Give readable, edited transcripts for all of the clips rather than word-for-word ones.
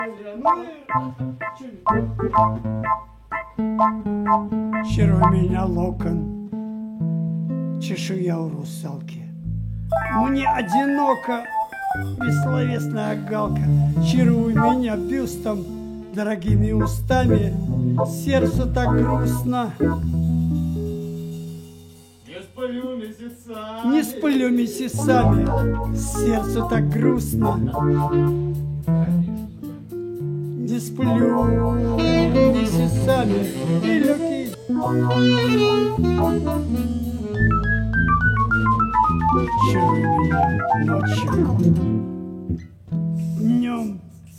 Щиро у меня локон, чешуя у русалки. Мне одиноко, бессловесная галка. Чаруй меня бюстом, дорогими устами, сердцу так грустно. Не сплю месяцами, сердцу так грустно. Не сплю месяцами, и люки. Чаруй меня ночью, днем.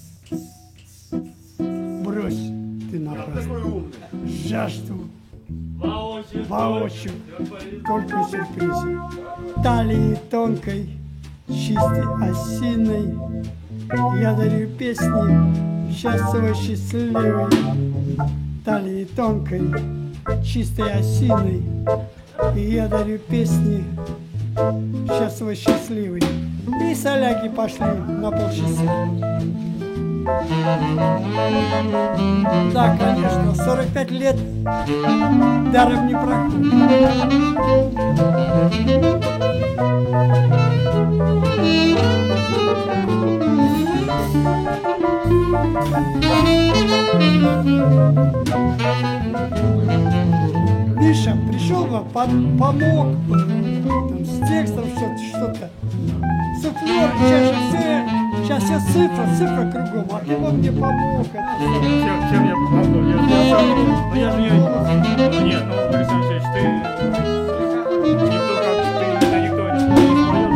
Брось ты напрасно жажду воочию, только сюрпризе. Талии тонкой, чистой осиной я дарю песни счастливой, счастливой. Талии тонкой, чистой осиной я дарю песни счастливой, счастливой. И соляки пошли на полчаса. Да, конечно, 45 лет даром не проходит. Миша пришел бы, помог бы, там, с текстом что-то. Суфлер, сейчас все цифра кругом, а ты бы мне помог. Чем я помогу? Я же не... Нет, ну, Борис Алексеевич, ты... Никто как ты, никто не споет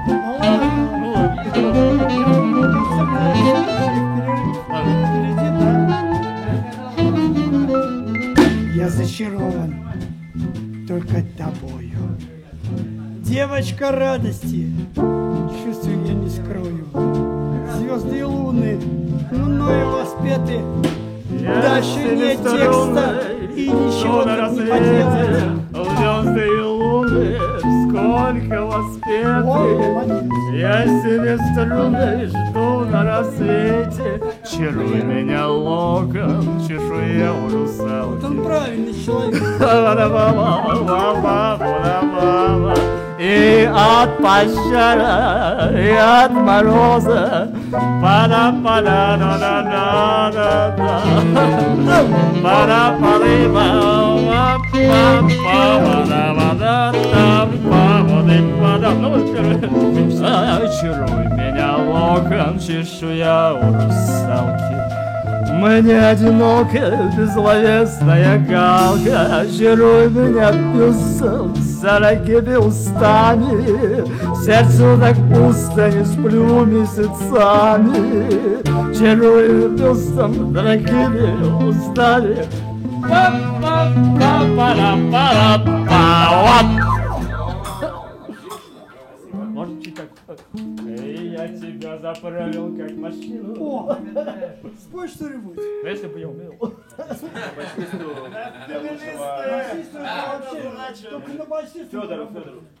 это. Я зачарован только тобою. Девочка радости, чувствую я не скрою. Звезды и луны мною воспеты. Дальше нет текста и ничего не поделать. Звезды и луны, сколько воспеты. Я себе струны жду на рассвете. Чаруй меня локон, чешуя у русалки. Вот он правильный человек. И от пожара, и от мороза, чаруй меня локон, чешуя у русалки. Мне одиноко, бессловесная галка, чаруй меня бюстом, дорогими устами, сердцу так пусто, не сплю месяцами. Чаруй бюстом, дорогими устами. Может, читать? Эй, я тебя заправил как машину. О, спой что-нибудь. Если бы я умел. Только на басисту. Федоров.